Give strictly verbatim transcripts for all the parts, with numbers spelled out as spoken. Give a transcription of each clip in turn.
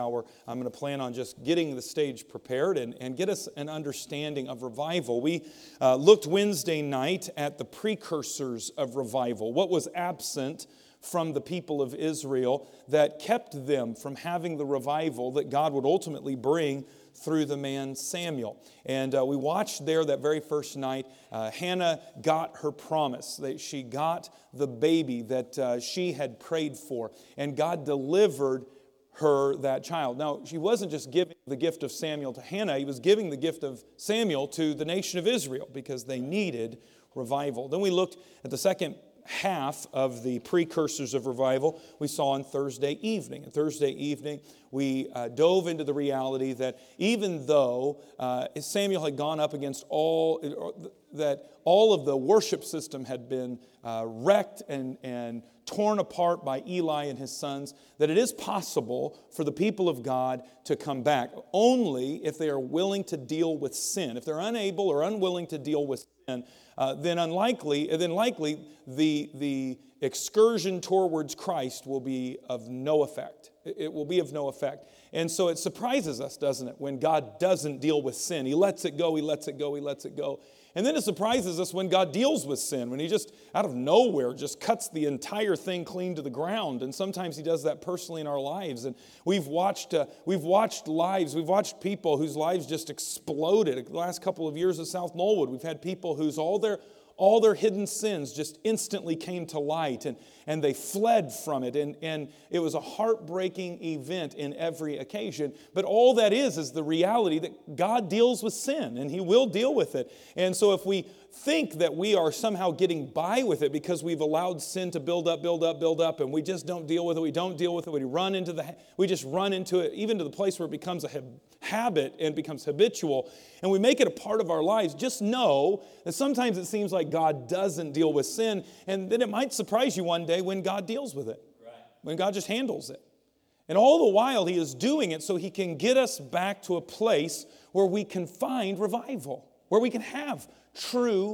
hour, I'm going to plan on just getting the stage prepared and, and get us an understanding of revival. We uh, looked Wednesday night at the precursors of revival, what was absent from the people of Israel that kept them from having the revival that God would ultimately bring through the man Samuel. And uh, we watched there that very first night, uh, Hannah got her promise. That she got the baby that uh, she had prayed for. And God delivered her that child. Now, she wasn't just giving the gift of Samuel to Hannah. He was giving the gift of Samuel to the nation of Israel because they needed revival. Then we looked at the second half of the precursors of revival we saw on Thursday evening. And Thursday evening, we uh, dove into the reality that even though uh, Samuel had gone up against all, that all of the worship system had been uh, wrecked and, and torn apart by Eli and his sons, that it is possible for the people of God to come back only if they are willing to deal with sin. If they're unable or unwilling to deal with sin, uh, then unlikely, then likely the, the excursion towards Christ will be of no effect. It will be of no effect. And so it surprises us, doesn't it, when God doesn't deal with sin. He lets it go, He lets it go, He lets it go. And then it surprises us when God deals with sin, when He just out of nowhere just cuts the entire thing clean to the ground. And sometimes He does that personally in our lives. And we've watched uh, we've watched lives, we've watched people whose lives just exploded. The last couple of years at South Knollwood, we've had people whose all their all their hidden sins just instantly came to light, and, and they fled from it. And, and it was a heartbreaking event in every occasion. But all that is is the reality that God deals with sin, and He will deal with it. And so if we think that we are somehow getting by with it because we've allowed sin to build up, build up, build up, and we just don't deal with it, we don't deal with it, we run into the, we just run into it, even to the place where it becomes a habit and becomes habitual, and we make it a part of our lives, just know that sometimes it seems like God doesn't deal with sin, and then it might surprise you one day when God deals with it, right. When God just handles it. And all the while He is doing it so He can get us back to a place where we can find revival, where we can have true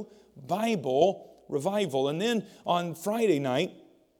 Bible revival. And then on Friday night,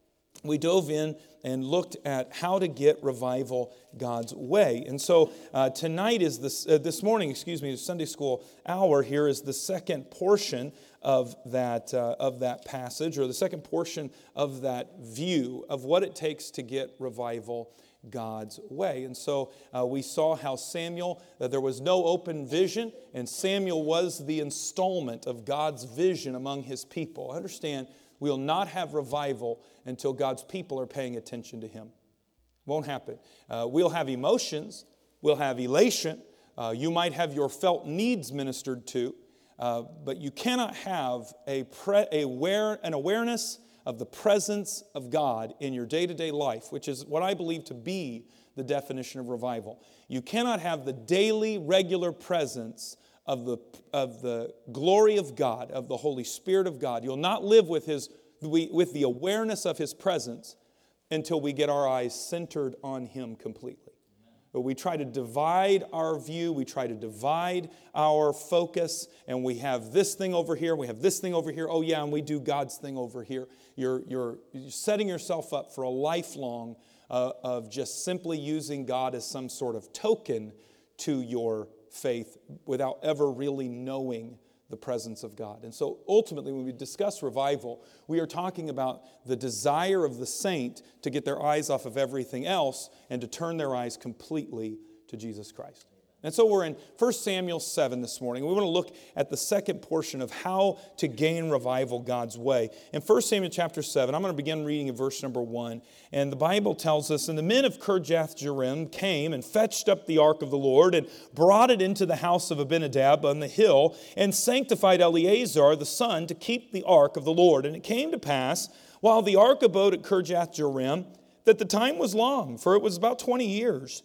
we dove in and looked at how to get revival God's way. And so uh, tonight is this, uh, this morning, excuse me, the Sunday school hour here is the second portion of that, uh, of that passage, or the second portion of that view of what it takes to get revival God's way. And so uh, we saw how Samuel, uh, there was no open vision, and Samuel was the installment of God's vision among His people. Understand, we'll not have revival until God's people are paying attention to Him. Won't happen. Uh, we'll have emotions. We'll have elation. Uh, you might have your felt needs ministered to, uh, but you cannot have a, pre- a aware, an awareness of the presence of God in your day-to-day life, which is what I believe to be the definition of revival. You cannot have the daily, regular presence of the, of the glory of God, of the Holy Spirit of God. You'll not live with His, with the awareness of His presence until we get our eyes centered on Him completely. But we try to divide our view, we try to divide our focus, and we have this thing over here, we have this thing over here, oh yeah, and we do God's thing over here. You're, you're, you're setting yourself up for a lifelong uh, of just simply using God as some sort of token to your faith without ever really knowing the presence of God. And so ultimately, when we discuss revival, we are talking about the desire of the saint to get their eyes off of everything else and to turn their eyes completely to Jesus Christ. And so we're in First Samuel seven this morning. We want to look at the second portion of how to gain revival God's way. In First Samuel chapter seven, I'm going to begin reading in verse number one. And the Bible tells us, "And the men of Kirjath-jearim came and fetched up the ark of the Lord and brought it into the house of Abinadab on the hill and sanctified Eleazar the son to keep the ark of the Lord. And it came to pass, while the ark abode at Kirjath-jearim, that the time was long, for it was about twenty years.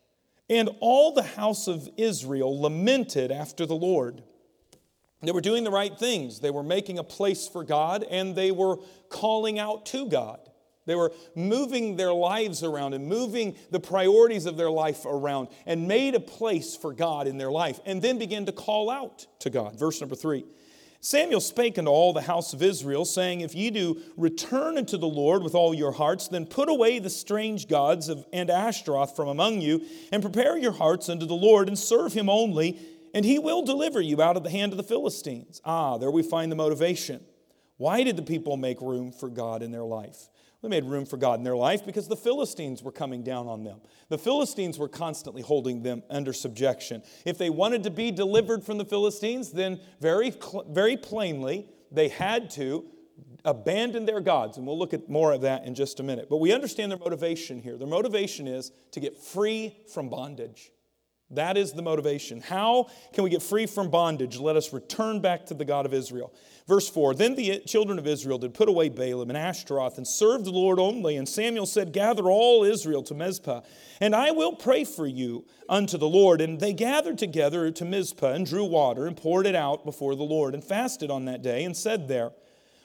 And all the house of Israel lamented after the Lord." They were doing the right things. They were making a place for God, and they were calling out to God. They were moving their lives around and moving the priorities of their life around and made a place for God in their life, and then began to call out to God. Verse number three. Samuel spake unto all the house of Israel, saying, If ye do return unto the Lord with all your hearts, then put away the strange gods of, and Ashtaroth from among you, and prepare your hearts unto the Lord, and serve him only, and he will deliver you out of the hand of the Philistines. Ah, there we find the motivation. Why did the people make room for God in their life? They made room for God in their life because the Philistines were coming down on them. The Philistines were constantly holding them under subjection. If they wanted to be delivered from the Philistines, then very, very plainly they had to abandon their gods. And we'll look at more of that in just a minute. But we understand their motivation here. Their motivation is to get free from bondage. That is the motivation. How can we get free from bondage? Let us return back to the God of Israel. Verse four, Then the children of Israel did put away Baalim and Ashtaroth and served the Lord only. And Samuel said, Gather all Israel to Mizpah, and I will pray for you unto the Lord. And they gathered together to Mizpah and drew water and poured it out before the Lord and fasted on that day and said there,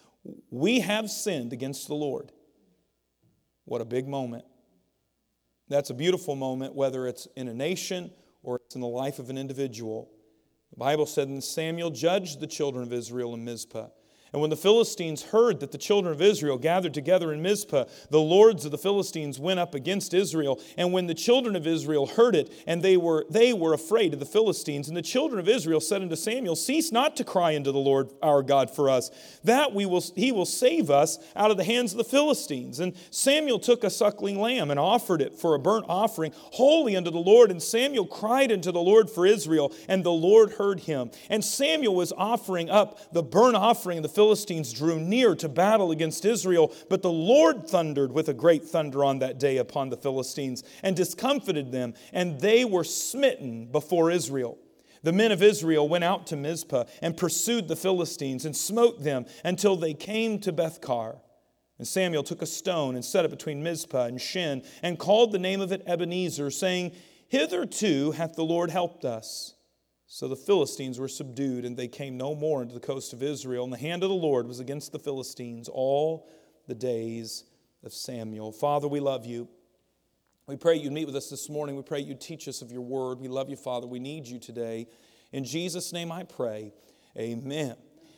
We have sinned against the Lord. What a big moment. That's a beautiful moment, whether it's in a nation or it's in the life of an individual. The Bible said, And Samuel judged the children of Israel in Mizpah. And when the Philistines heard that the children of Israel gathered together in Mizpah, the lords of the Philistines went up against Israel. And when the children of Israel heard it, and they were they were afraid of the Philistines, and the children of Israel said unto Samuel, Cease not to cry unto the Lord our God for us, that we will he will save us out of the hands of the Philistines. And Samuel took a suckling lamb and offered it for a burnt offering, holy unto the Lord. And Samuel cried unto the Lord for Israel, and the Lord heard him. And Samuel was offering up the burnt offering, and the Philistines drew near to battle against Israel, but the Lord thundered with a great thunder on that day upon the Philistines and discomfited them, and they were smitten before Israel. The men of Israel went out to Mizpah and pursued the Philistines and smote them until they came to Bethkar. And Samuel took a stone and set it between Mizpah and Shin and called the name of it Ebenezer, saying, Hitherto hath the Lord helped us. So the Philistines were subdued, and they came no more into the coast of Israel. And the hand of the Lord was against the Philistines all the days of Samuel. Father, we love you. We pray you'd meet with us this morning. We pray you'd teach us of your word. We love you, Father. We need you today. In Jesus' name I pray. Amen.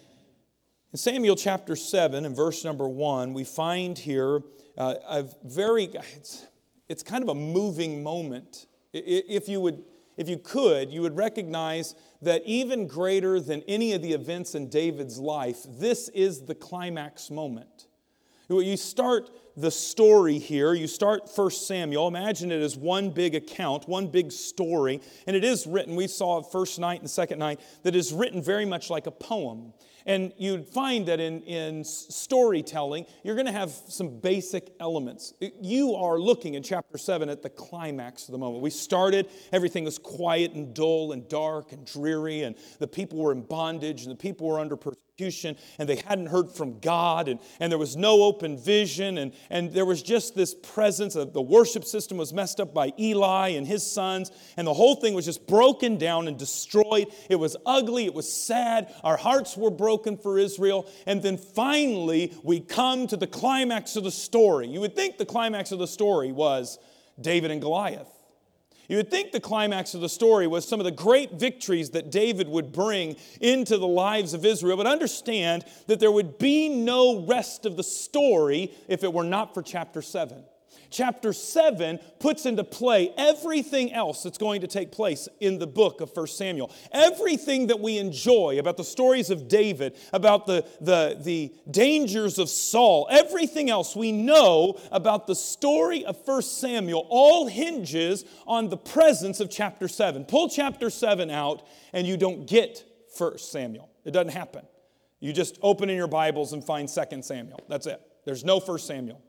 In Samuel chapter seven and verse number one, we find here uh, a very, it's, it's kind of a moving moment. If you would... If you could, you would recognize that even greater than any of the events in David's life, this is the climax moment. You start the story here, you start First Samuel, imagine it as one big account, one big story, and it is written, we saw first night and second night, that is written very much like a poem. And you'd find that in, in storytelling, you're going to have some basic elements. You are looking in chapter seven at the climax of the moment. We started, everything was quiet and dull and dark and dreary, and the people were in bondage, and the people were under persecution, and they hadn't heard from God, and, and there was no open vision, and, and there was just this presence of the worship system was messed up by Eli and his sons, and the whole thing was just broken down and destroyed. It was ugly, it was sad, our hearts were broken for Israel, and then finally we come to the climax of the story. You would think the climax of the story was David and Goliath. You would think the climax of the story was some of the great victories that David would bring into the lives of Israel. But understand that there would be no rest of the story if it were not for chapter seven. Chapter seven puts into play everything else that's going to take place in the book of First Samuel. Everything that we enjoy about the stories of David, about the, the, the dangers of Saul, everything else we know about the story of First Samuel all hinges on the presence of chapter seven. Pull chapter seven out and you don't get First Samuel. It doesn't happen. You just open in your Bibles and find Second Samuel. That's it. There's no First Samuel.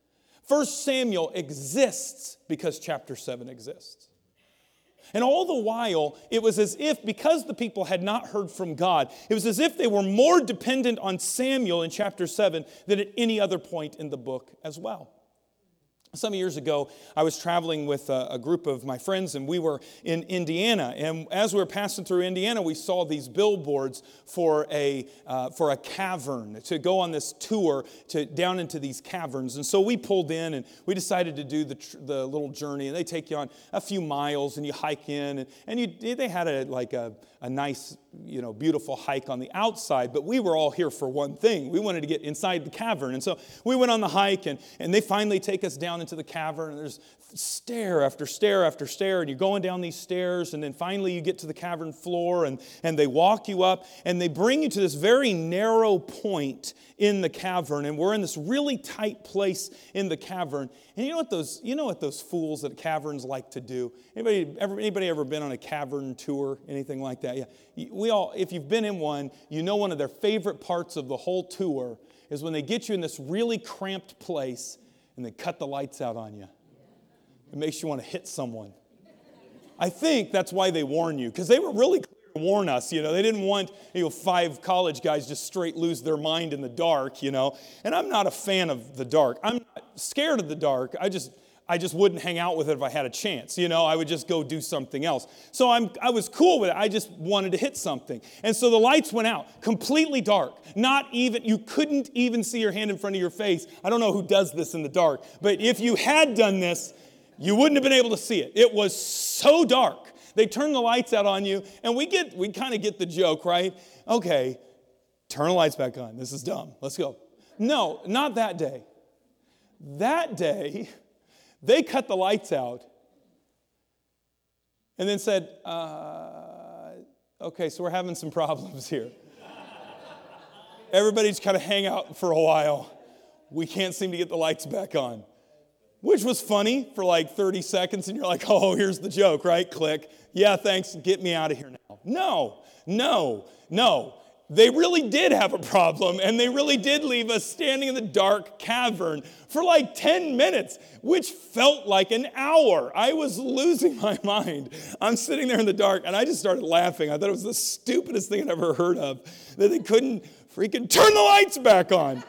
First Samuel exists because chapter seven exists. And all the while, it was as if, because the people had not heard from God, it was as if they were more dependent on Samuel in chapter seven than at any other point in the book as well. Some years ago, I was traveling with a, a group of my friends, and we were in Indiana. And as we were passing through Indiana, we saw these billboards for a uh, for a cavern, to go on this tour to down into these caverns. And so we pulled in, and we decided to do the tr- the little journey. And they take you on a few miles, and you hike in, and, and you, they had a like a, a nice you know, beautiful hike on the outside, but we were all here for one thing. We wanted to get inside the cavern. And so we went on the hike, and, and they finally take us down into the cavern, and there's stair after stair after stair, and you're going down these stairs, and then finally you get to the cavern floor, and, and they walk you up, and they bring you to this very narrow point in the cavern, and we're in this really tight place in the cavern. And you know what those you know what those fools at caverns like to do? Anybody ever anybody ever been on a cavern tour, anything like that? Yeah. We all, if you've been in one, you know one of their favorite parts of the whole tour is when they get you in this really cramped place and they cut the lights out on you. It makes you want to hit someone. I think that's why they warn you, because they were really clear to warn us. You know, they didn't want, you know, five college guys just straight lose their mind in the dark, you know. And I'm not a fan of the dark. I'm not scared of the dark. I just I just wouldn't hang out with it if I had a chance. You know, I would just go do something else. So I'm I was cool with it. I just wanted to hit something. And so the lights went out, completely dark. Not even, you couldn't even see your hand in front of your face. I don't know who does this in the dark, but if you had done this, you wouldn't have been able to see it. It was so dark. They turn the lights out on you, and we get we kind of get the joke, right? Okay, turn the lights back on. This is dumb. Let's go. No, not that day. That day, they cut the lights out and then said, uh, okay, so we're having some problems here. Everybody's kind of hang out for a while. We can't seem to get the lights back on. Which was funny for like thirty seconds, and you're like, oh, here's the joke, right? Click. Yeah, thanks. Get me out of here now. No, no, no. They really did have a problem, and they really did leave us standing in the dark cavern for like ten minutes, which felt like an hour. I was losing my mind. I'm sitting there in the dark, and I just started laughing. I thought it was the stupidest thing I'd ever heard of, that they couldn't freaking turn the lights back on.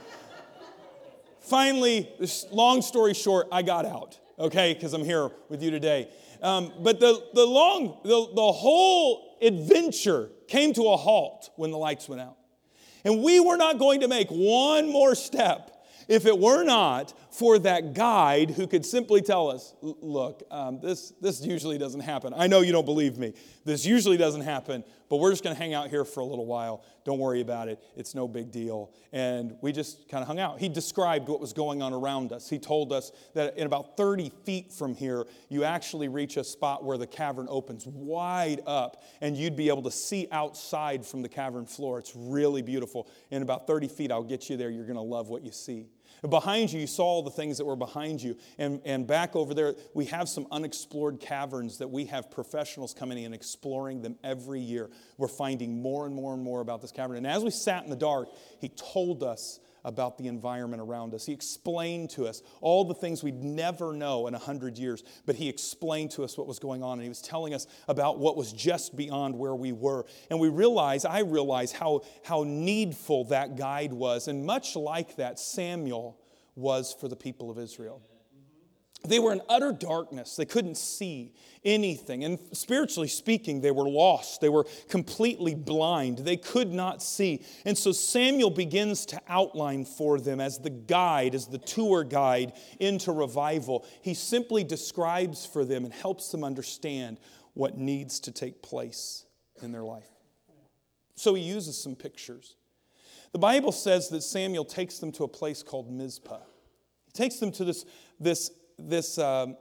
Finally, long story short, I got out, okay, because I'm here with you today. Um, but the, the long, the, the whole adventure came to a halt when the lights went out. And we were not going to make one more step if it were not for that guide who could simply tell us, look, um, this, this usually doesn't happen. I know you don't believe me. This usually doesn't happen, but we're just going to hang out here for a little while. Don't worry about it. It's no big deal. And we just kind of hung out. He described what was going on around us. He told us that in about thirty feet from here, you actually reach a spot where the cavern opens wide up, and you'd be able to see outside from the cavern floor. It's really beautiful. In about thirty feet, I'll get you there. You're going to love what you see. Behind you, you saw all the things that were behind you. And, and back over there, we have some unexplored caverns that we have professionals coming in and exploring them every year. We're finding more and more and more about this cavern. And as we sat in the dark, he told us about the environment around us. He explained to us all the things we'd never know in a hundred years, but he explained to us what was going on, and he was telling us about what was just beyond where we were. And we realized, I realized how, how needful that guide was, and much like that, Samuel was for the people of Israel. They were in utter darkness. They couldn't see anything. And spiritually speaking, they were lost. They were completely blind. They could not see. And so Samuel begins to outline for them as the guide, as the tour guide into revival. He simply describes for them and helps them understand what needs to take place in their life. So he uses some pictures. The Bible says that Samuel takes them to a place called Mizpah. He takes them to this, this This, um,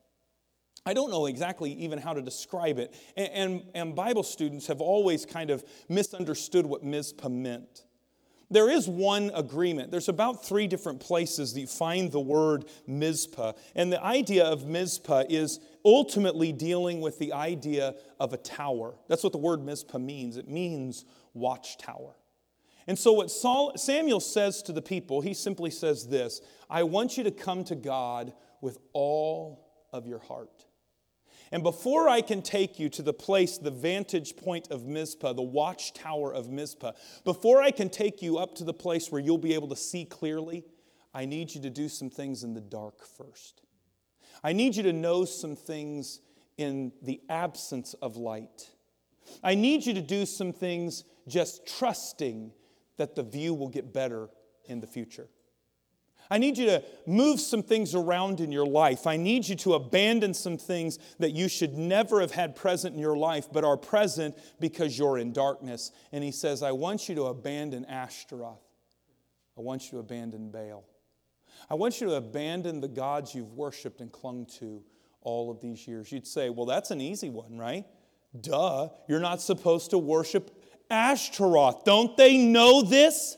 I don't know exactly even how to describe it. And, and, and Bible students have always kind of misunderstood what Mizpah meant. There is one agreement. There's about three different places that you find the word Mizpah. And the idea of Mizpah is ultimately dealing with the idea of a tower. That's what the word Mizpah means. It means watchtower. And so what Saul, Samuel says to the people, he simply says this: I want you to come to God with all of your heart. And before I can take you to the place, the vantage point of Mizpah, the watchtower of Mizpah, before I can take you up to the place where you'll be able to see clearly, I need you to do some things in the dark first. I need you to know some things in the absence of light. I need you to do some things just trusting that the view will get better in the future. I need you to move some things around in your life. I need you to abandon some things that you should never have had present in your life, but are present because you're in darkness. And he says, I want you to abandon Ashtaroth. I want you to abandon Baal. I want you to abandon the gods you've worshiped and clung to all of these years. You'd say, well, that's an easy one, right? Duh, you're not supposed to worship Ashtaroth. Don't they know this?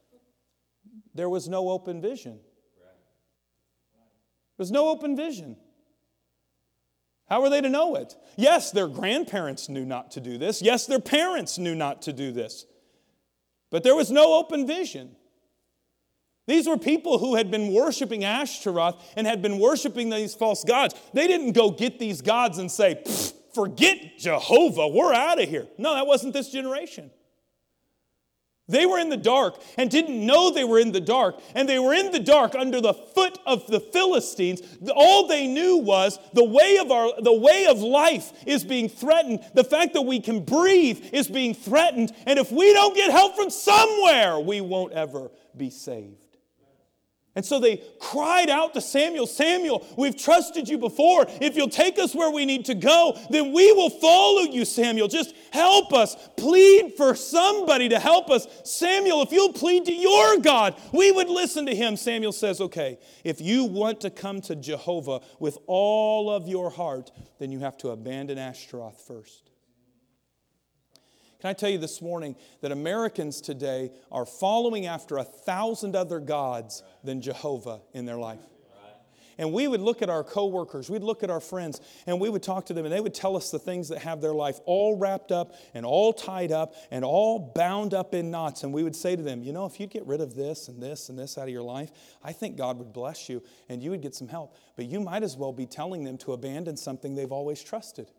There was no open vision. There was no open vision. How were they to know it? Yes, their grandparents knew not to do this. Yes, their parents knew not to do this. But there was no open vision. These were people who had been worshiping Ashtaroth and had been worshiping these false gods. They didn't go get these gods and say, forget Jehovah, we're out of here. No, that wasn't this generation. They were in the dark and didn't know they were in the dark. And they were in the dark under the foot of the Philistines. All they knew was the way of our, the way of life is being threatened. The fact that we can breathe is being threatened. And if we don't get help from somewhere, we won't ever be saved. And so they cried out to Samuel, Samuel, we've trusted you before. If you'll take us where we need to go, then we will follow you, Samuel. Just help us. Plead for somebody to help us. Samuel, if you'll plead to your God, we would listen to him. Samuel says, okay, if you want to come to Jehovah with all of your heart, then you have to abandon Ashtaroth first. Can I tell you this morning that Americans today are following after a thousand other gods than Jehovah in their life? And we would look at our coworkers, we'd look at our friends, and we would talk to them, and they would tell us the things that have their life all wrapped up and all tied up and all bound up in knots. And we would say to them, you know, if you'd get rid of this and this and this out of your life, I think God would bless you and you would get some help. But you might as well be telling them to abandon something they've always trusted.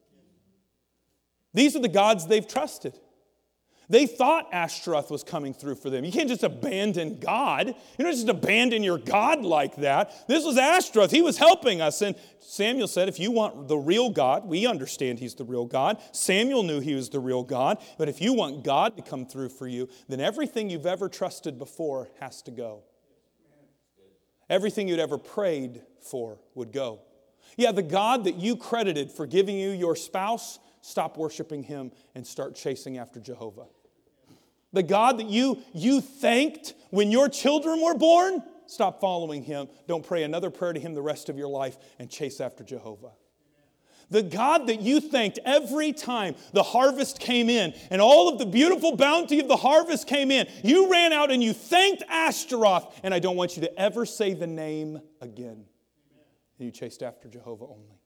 These are the gods they've trusted. They thought Ashtaroth was coming through for them. You can't just abandon God. You don't just abandon your God like that. This was Ashtaroth. He was helping us. And Samuel said, if you want the real God, we understand he's the real God. Samuel knew he was the real God. But if you want God to come through for you, then everything you've ever trusted before has to go. Everything you'd ever prayed for would go. Yeah, the God that you credited for giving you your spouse, stop worshiping him and start chasing after Jehovah. The God that you, you thanked when your children were born, stop following him. Don't pray another prayer to him the rest of your life and chase after Jehovah. The God that you thanked every time the harvest came in and all of the beautiful bounty of the harvest came in, you ran out and you thanked Ashtaroth, and I don't want you to ever say the name again. And you chased after Jehovah only.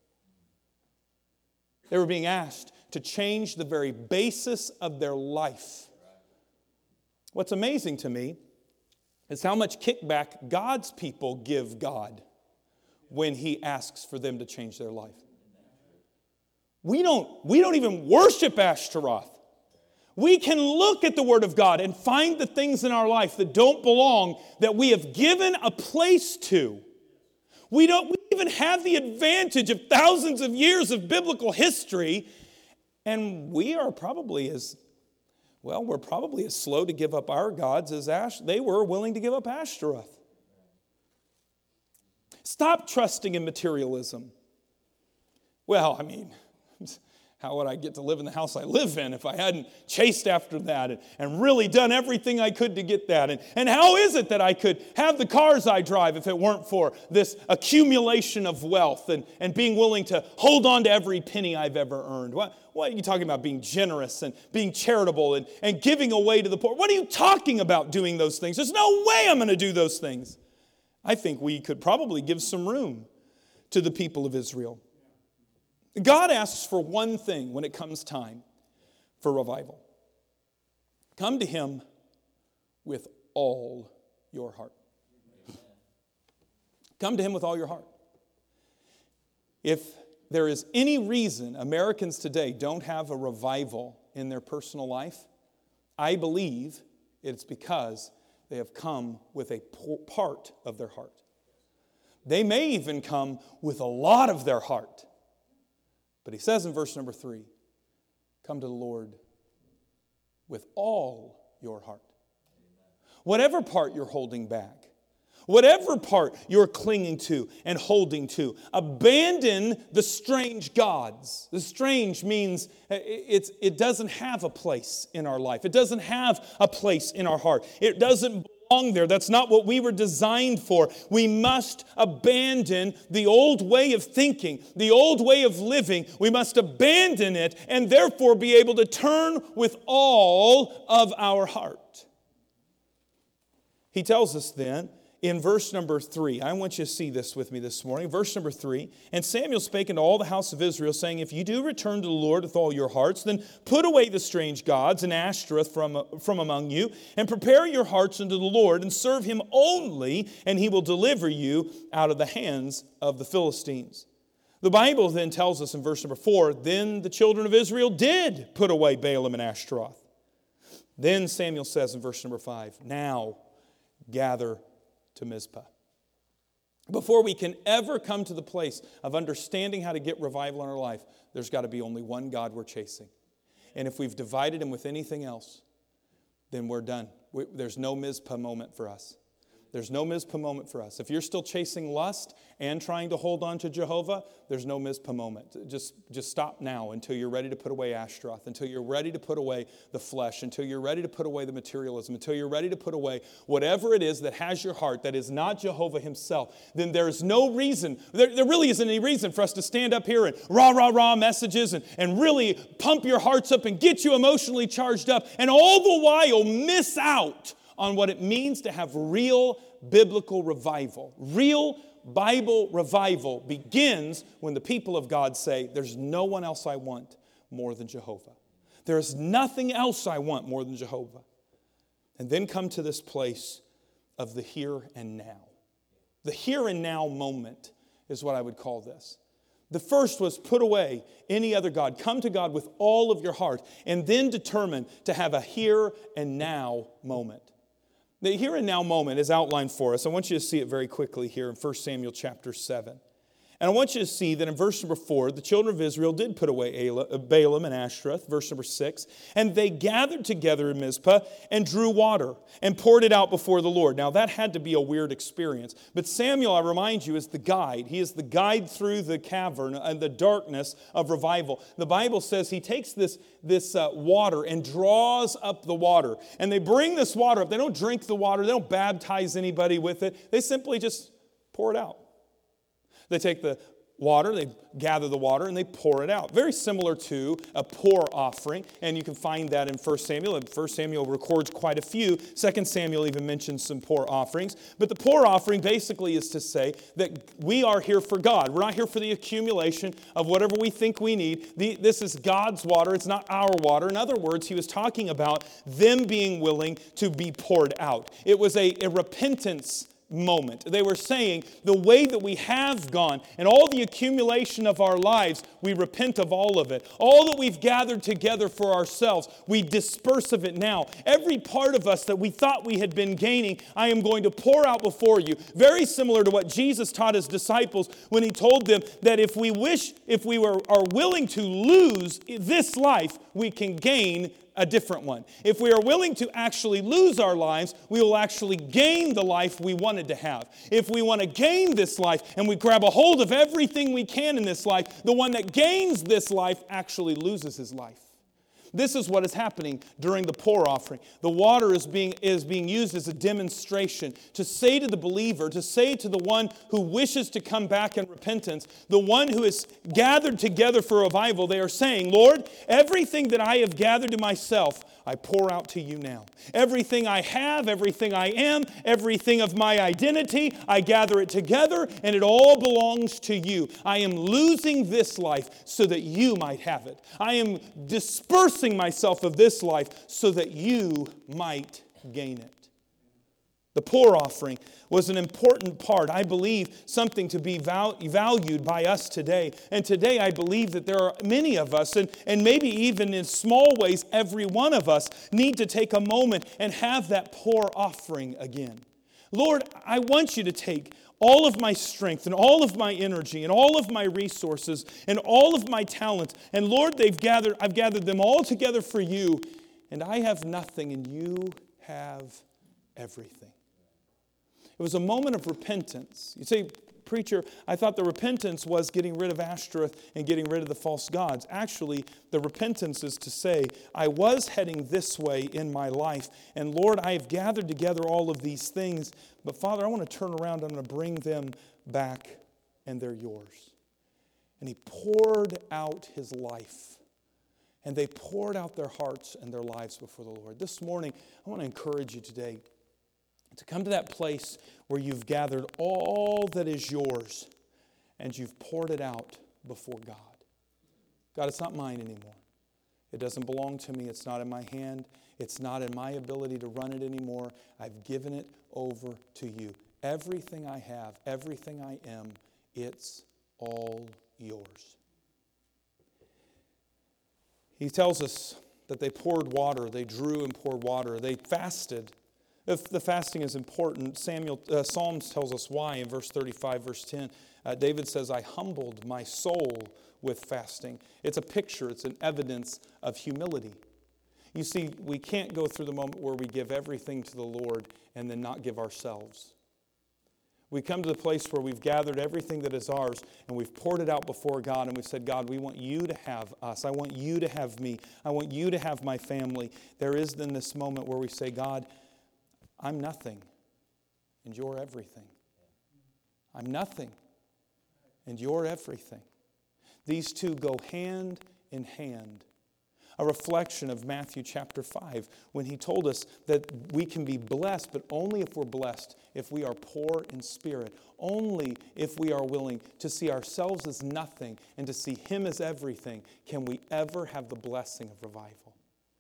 They were being asked to change the very basis of their life. What's amazing to me is how much kickback God's people give God when he asks for them to change their life. We don't, we don't even worship Ashtaroth. We can look at the Word of God and find the things in our life that don't belong, that we have given a place to. We don't we even have the advantage of thousands of years of biblical history, and we are probably as, well, we're probably as slow to give up our gods as Ash, they were willing to give up Ashtaroth. Stop trusting in materialism. Well, I mean, how would I get to live in the house I live in if I hadn't chased after that and, and really done everything I could to get that? And, and how is it that I could have the cars I drive if it weren't for this accumulation of wealth and, and being willing to hold on to every penny I've ever earned? What, what are you talking about, being generous and being charitable and, and giving away to the poor? What are you talking about doing those things? There's no way I'm going to do those things. I think we could probably give some room to the people of Israel. God asks for one thing when it comes time for revival. Come to him with all your heart. Come to him with all your heart. If there is any reason Americans today don't have a revival in their personal life, I believe it's because they have come with a part of their heart. They may even come with a lot of their heart. But he says in verse number three, come to the Lord with all your heart. Whatever part you're holding back, Whatever part you're clinging to and holding to, abandon the strange gods. The strange means it's, it doesn't have a place in our life. It doesn't have a place in our heart. It doesn't belong there. That's not what we were designed for. We must abandon the old way of thinking, the old way of living. We must abandon it and therefore be able to turn with all of our heart. He tells us then, in verse number three, I want you to see this with me this morning. Verse number three, and Samuel spake unto all the house of Israel, saying, if you do return to the Lord with all your hearts, then put away the strange gods and Ashtoreth from, from among you, and prepare your hearts unto the Lord, and serve him only, and he will deliver you out of the hands of the Philistines. The Bible then tells us in verse number four, then the children of Israel did put away Baalim and Ashtaroth. Then Samuel says in verse number five, now gather to Mizpah. Before we can ever come to the place of understanding how to get revival in our life, there's got to be only one God we're chasing. And if we've divided him with anything else, then we're done. We, there's no Mizpah moment for us. There's no Mizpah moment for us. If you're still chasing lust and trying to hold on to Jehovah, there's no Mizpah moment. Just, just stop now until you're ready to put away Ashtaroth, until you're ready to put away the flesh, until you're ready to put away the materialism, until you're ready to put away whatever it is that has your heart that is not Jehovah himself. Then there's no reason, there, there really isn't any reason for us to stand up here and rah, rah, rah messages and, and really pump your hearts up and get you emotionally charged up and all the while miss out on what it means to have real biblical revival. Real Bible revival begins when the people of God say, there's no one else I want more than Jehovah. There is nothing else I want more than Jehovah. And then come to this place of the here and now. The here and now moment is what I would call this. The first was put away any other God. Come to God with all of your heart and then determine to have a here and now moment. The here and now moment is outlined for us. I want you to see it very quickly here in First Samuel chapter seven. And I want you to see that in verse number four, the children of Israel did put away Baalim and Ashtoreth, verse number six, and they gathered together in Mizpah and drew water and poured it out before the Lord. Now that had to be a weird experience. But Samuel, I remind you, is the guide. He is the guide through the cavern and the darkness of revival. The Bible says he takes this, this uh, water and draws up the water. And they bring this water up. They don't drink the water. They don't baptize anybody with it. They simply just pour it out. They take the water, they gather the water, and they pour it out. Very similar to a pour offering, and you can find that in First Samuel. First Samuel records quite a few. Second Samuel even mentions some pour offerings. But the pour offering basically is to say that we are here for God. We're not here for the accumulation of whatever we think we need. The, this is God's water. It's not our water. In other words, he was talking about them being willing to be poured out. It was a, a repentance moment. They were saying the way that we have gone and all the accumulation of our lives, we repent of all of it. All that we've gathered together for ourselves, we disperse of it now. Every part of us that we thought we had been gaining, I am going to pour out before you. Very similar to what Jesus taught his disciples when he told them that if we wish, if we were, are willing to lose this life, we can gain a different one. If we are willing to actually lose our lives, we will actually gain the life we wanted to have. If we want to gain this life and we grab a hold of everything we can in this life, the one that gains this life actually loses his life. This is what is happening during the pour offering. The water is being, is being used as a demonstration to say to the believer, to say to the one who wishes to come back in repentance, the one who is gathered together for revival, they are saying, Lord, everything that I have gathered to myself, I pour out to you now. Everything I have, everything I am, everything of my identity, I gather it together and it all belongs to you. I am losing this life so that you might have it. I am dispersing myself of this life so that you might gain it. The pour offering was an important part, I believe, something to be val- valued by us today. And today I believe that there are many of us, and, and maybe even in small ways, every one of us need to take a moment and have that pour offering again. Lord, I want you to take all of my strength and all of my energy and all of my resources and all of my talents. And Lord, they've gathered, I've gathered them all together for you. And I have nothing and you have everything. It was a moment of repentance. You say, preacher, I thought the repentance was getting rid of Ashtoreth and getting rid of the false gods. Actually, the repentance is to say, I was heading this way in my life, and Lord, I have gathered together all of these things, but Father, I want to turn around, I'm going to bring them back, and they're yours. And he poured out his life, and they poured out their hearts and their lives before the Lord. This morning, I want to encourage you today to come to that place where you've gathered all that is yours and you've poured it out before God. God, it's not mine anymore. It doesn't belong to me. It's not in my hand. It's not in my ability to run it anymore. I've given it over to you. Everything I have, everything I am, it's all yours. He tells us that they poured water. They drew and poured water. They fasted. If the fasting is important, Samuel uh, Psalms tells us why in verse thirty-five, verse ten. Uh, David says, I humbled my soul with fasting. It's a picture, it's an evidence of humility. You see, we can't go through the moment where we give everything to the Lord and then not give ourselves. We come to the place where we've gathered everything that is ours and we've poured it out before God and we've said, God, we want you to have us. I want you to have me. I want you to have my family. There is then this moment where we say, God, I'm nothing, and you're everything. I'm nothing, and you're everything. These two go hand in hand. A reflection of Matthew chapter five, when he told us that we can be blessed, but only if we're blessed, if we are poor in spirit. Only if we are willing to see ourselves as nothing and to see him as everything, can we ever have the blessing of revival.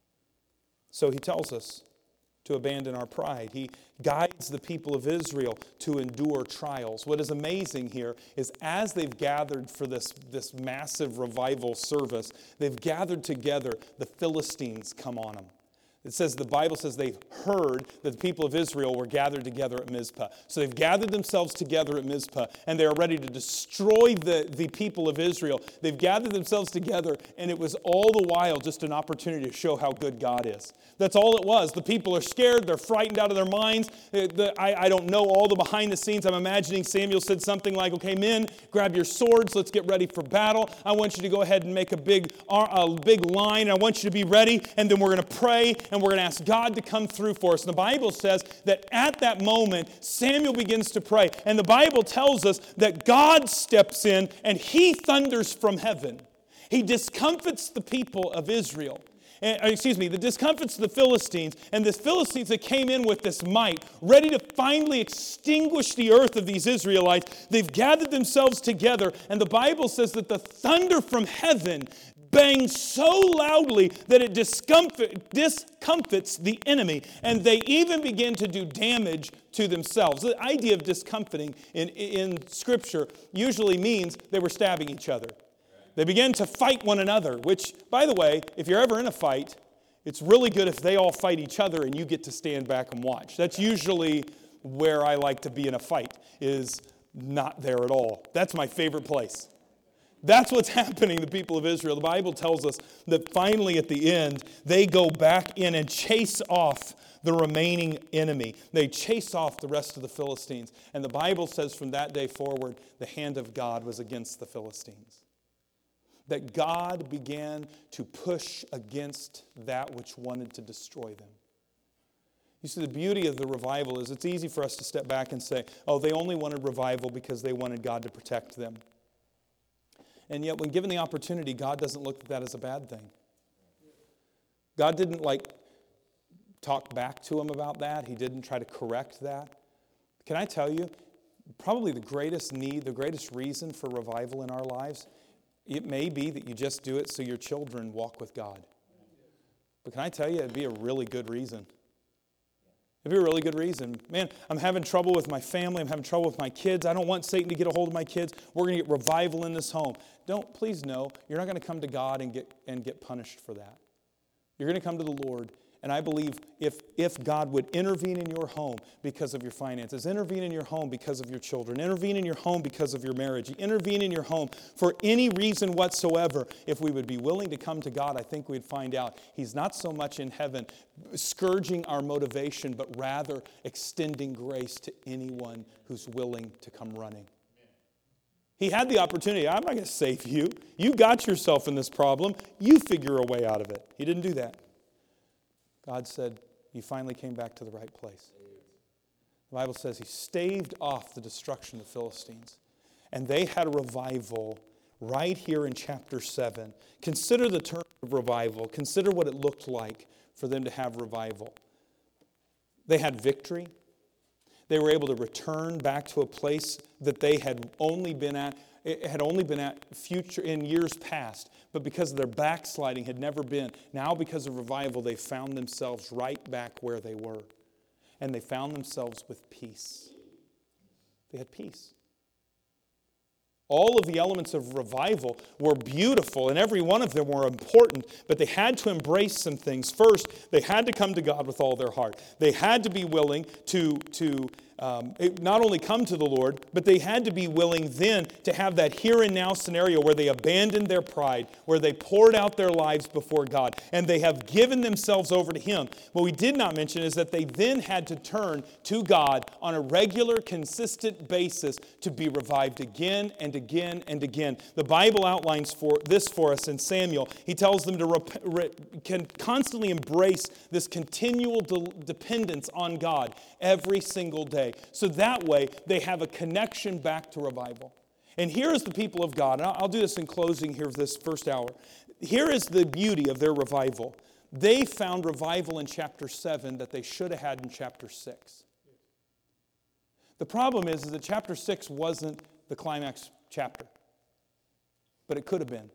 So he tells us to abandon our pride. He guides the people of Israel to endure trials. What is amazing here is as they've gathered for this, this massive revival service, they've gathered together, the Philistines come on them. It says, the Bible says they've heard that the people of Israel were gathered together at Mizpah. So they've gathered themselves together at Mizpah, and they are ready to destroy the, the people of Israel. They've gathered themselves together, and it was all the while just an opportunity to show how good God is. That's all it was. The people are scared. They're frightened out of their minds. The, I, I don't know all the behind the scenes. I'm imagining Samuel said something like, okay, men, grab your swords. Let's get ready for battle. I want you to go ahead and make a big, a big line. I want you to be ready, and then we're going to pray, and we're going to ask God to come through for us. And the Bible says that at that moment, Samuel begins to pray. And the Bible tells us that God steps in and he thunders from heaven. He discomfits the people of Israel. And, excuse me, the discomfits the Philistines. And the Philistines that came in with this might, ready to finally extinguish the earth of these Israelites, they've gathered themselves together. And the Bible says that the thunder from heaven bangs so loudly that it discomfort, discomfits the enemy. And they even begin to do damage to themselves. The idea of discomfiting in, in Scripture usually means they were stabbing each other. They began to fight one another, which, by the way, if you're ever in a fight, it's really good if they all fight each other and you get to stand back and watch. That's usually where I like to be in a fight, is not there at all. That's my favorite place. That's what's happening to the people of Israel. The Bible tells us that finally at the end, they go back in and chase off the remaining enemy. They chase off the rest of the Philistines. And the Bible says from that day forward, the hand of God was against the Philistines. That God began to push against that which wanted to destroy them. You see, the beauty of the revival is it's easy for us to step back and say, oh, they only wanted revival because they wanted God to protect them. And yet, when given the opportunity, God doesn't look at that as a bad thing. God didn't, like, talk back to him about that. He didn't try to correct that. Can I tell you, probably the greatest need, the greatest reason for revival in our lives, it may be that you just do it so your children walk with God. But can I tell you, it'd be a really good reason. It'd be a really good reason. Man, I'm having trouble with my family. I'm having trouble with my kids. I don't want Satan to get a hold of my kids. We're going to get revival in this home. Don't, please know, you're not going to come to God and get, and get punished for that. You're going to come to the Lord, And I believe if, if God would intervene in your home because of your finances, intervene in your home because of your children, intervene in your home because of your marriage, intervene in your home for any reason whatsoever, if we would be willing to come to God, I think we'd find out He's not so much in heaven scourging our motivation, but rather extending grace to anyone who's willing to come running. He had the opportunity. I'm not going to save you. You got yourself in this problem. You figure a way out of it. He didn't do that. God said, you finally came back to the right place. The Bible says He staved off the destruction of the Philistines. And they had a revival right here in chapter seven. Consider the term of revival. Consider what it looked like for them to have revival. They had victory. They were able to return back to a place that they had only been at, it had only been at future in years past, but because of their backsliding had never been. Now because of revival, they found themselves right back where they were. And they found themselves with peace. They had peace. All of the elements of revival were beautiful, and every one of them were important, but they had to embrace some things. First, they had to come to God with all their heart. They had to be willing to, to um, not only come to the Lord, but they had to be willing then to have that here and now scenario where they abandoned their pride, where they poured out their lives before God, and they have given themselves over to Him. What we did not mention is that they then had to turn to God on a regular, consistent basis to be revived again and again and again. The Bible outlines for this for us in Samuel. He tells them to rep, re, can constantly embrace this continual de- dependence on God every single day. So that way, they have a connection back to revival. And here is the people of God. And I'll do this in closing here of this first hour. Here is the beauty of their revival. They found revival in chapter seven that they should have had in chapter six. The problem is, is that chapter six wasn't the climax chapter. But it could have been.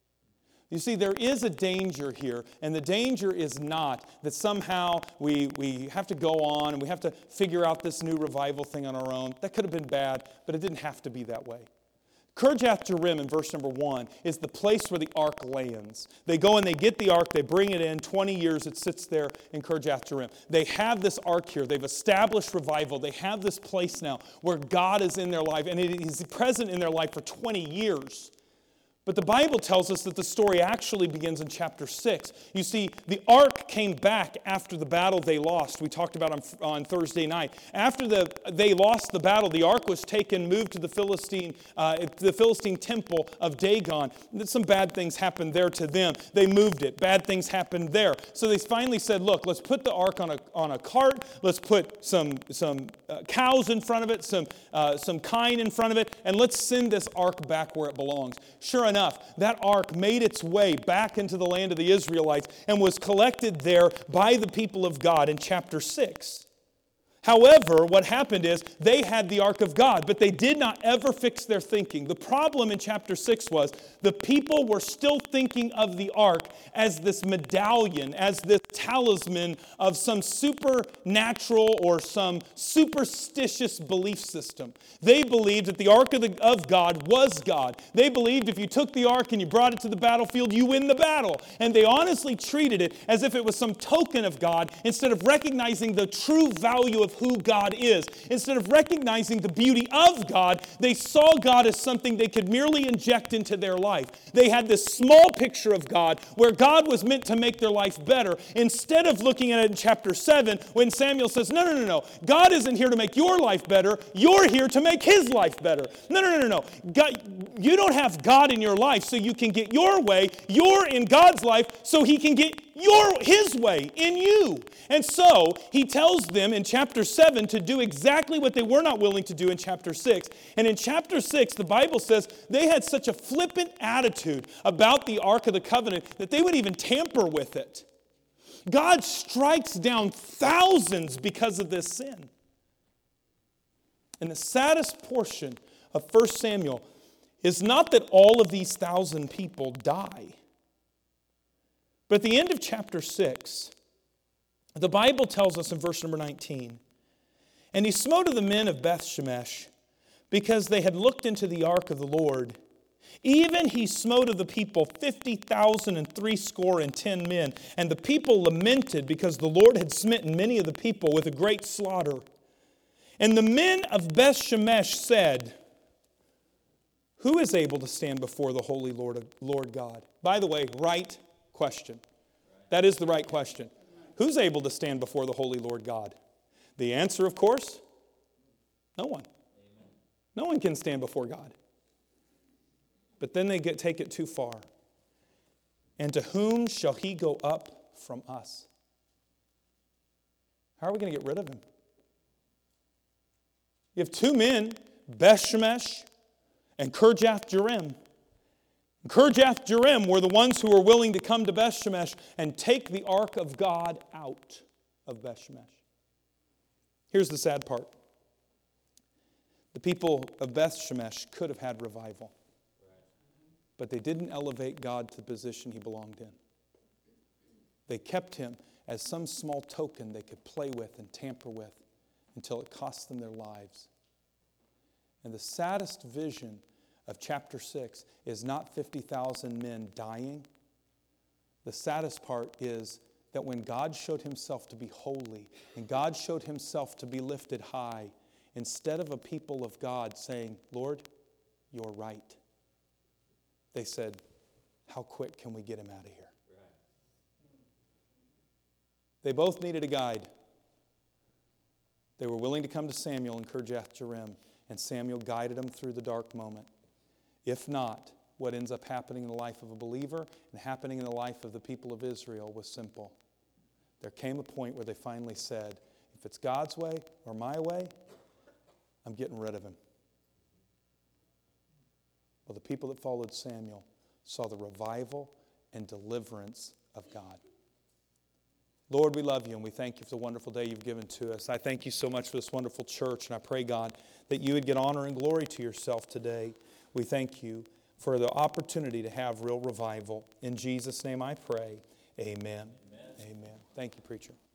You see, there is a danger here, and the danger is not that somehow we, we have to go on and we have to figure out this new revival thing on our own. That could have been bad, but it didn't have to be that way. Kirjath Jearim in verse number one is the place where the ark lands. They go and they get the ark, they bring it in, twenty years it sits there in Kirjath Jearim. They have this ark here, they've established revival, they have this place now where God is in their life, and it is present in their life for twenty years. But the Bible tells us that the story actually begins in chapter six. You see, the ark came back after the battle they lost. We talked about on, on Thursday night. After the, they lost the battle, the ark was taken, moved to the Philistine, uh, the Philistine temple of Dagon. Some bad things happened there to them. They moved it. Bad things happened there. So they finally said, look, let's put the ark on a, on a cart. Let's put some, some uh, cows in front of it, some, uh, some kine in front of it, and let's send this ark back where it belongs. Sure enough, Enough, that ark made its way back into the land of the Israelites and was collected there by the people of God in chapter six. However, what happened is they had the ark of God, but they did not ever fix their thinking. The problem in chapter six was the people were still thinking of the ark as this medallion, as this talisman of some supernatural or some superstitious belief system. They believed that the ark of, the, of God was God. They believed if you took the ark and you brought it to the battlefield, you win the battle. And they honestly treated it as if it was some token of God instead of recognizing the true value of who God is. Instead of recognizing the beauty of God, they saw God as something they could merely inject into their life. They had this small picture of God where God was meant to make their life better, instead of looking at it in chapter seven when Samuel says, no, no, no, no. God isn't here to make your life better. You're here to make His life better. No, no, no, no, no. God, you don't have God in your life so you can get your way. You're in God's life so He can get your His way in you. And so He tells them in chapter seven to do exactly what they were not willing to do in chapter six. And in chapter six, the Bible says they had such a flippant attitude about the Ark of the Covenant that they would even tamper with it. God strikes down thousands because of this sin. And the saddest portion of First Samuel is not that all of these thousand people die. But at the end of chapter six, the Bible tells us in verse number nineteen, and he smote of the men of Beth Shemesh because they had looked into the ark of the Lord, Even he smote of the people fifty thousand and threescore and ten men. And the people lamented because the Lord had smitten many of the people with a great slaughter. And the men of Beth-Shemesh said, who is able to stand before the holy Lord, Lord God? By the way, right question. That is the right question. Who's able to stand before the holy Lord God? The answer, of course, no one. No one can stand before God. But then they get take it too far. And to whom shall he go up from us? How are we going to get rid of him? You have two men, Beth-Shemesh and Kirjath-Jearim. Kirjath-Jearim were the ones who were willing to come to Beth-Shemesh and take the ark of God out of Beth-Shemesh. Here's the sad part. The people of Beth-Shemesh could have had revival, but they didn't elevate God to the position he belonged in. They kept him as some small token they could play with and tamper with until it cost them their lives. And the saddest vision of chapter six is not fifty thousand men dying. The saddest part is that when God showed himself to be holy and God showed himself to be lifted high, instead of a people of God saying, Lord, you're right, they said, how quick can we get him out of here? They both needed a guide. They were willing to come to Samuel in Kirjath-Jearim, and Samuel guided them through the dark moment. If not, what ends up happening in the life of a believer and happening in the life of the people of Israel was simple. There came a point where they finally said, if it's God's way or my way, I'm getting rid of him. Well, the people that followed Samuel saw the revival and deliverance of God. Lord, we love you and we thank you for the wonderful day you've given to us. I thank you so much for this wonderful church, and I pray, God, that you would get honor and glory to yourself today. We thank you for the opportunity to have real revival. In Jesus' name I pray, amen. Amen. Amen. Thank you, preacher.